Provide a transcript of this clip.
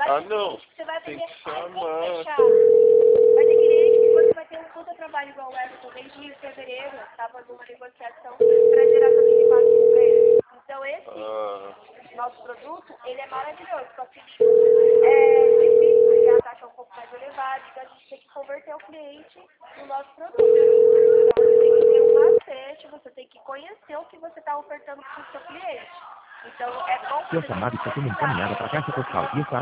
Ah, não. Você vai Tem ter que chamar. Vai ter cliente que você vai ter um puta trabalho igual o Everton desde fevereiro, estava numa negociação para geração de impacto para ele. Então esse nosso produto, ele é maravilhoso, só que é difícil porque a taxa é um pouco mais elevada, então a gente tem que converter o cliente no nosso produto. Então você tem que ter um macete, você tem que conhecer o que você está ofertando para o seu cliente. Então é bom Sua chamada está sendo encaminhada para a caixa postal e está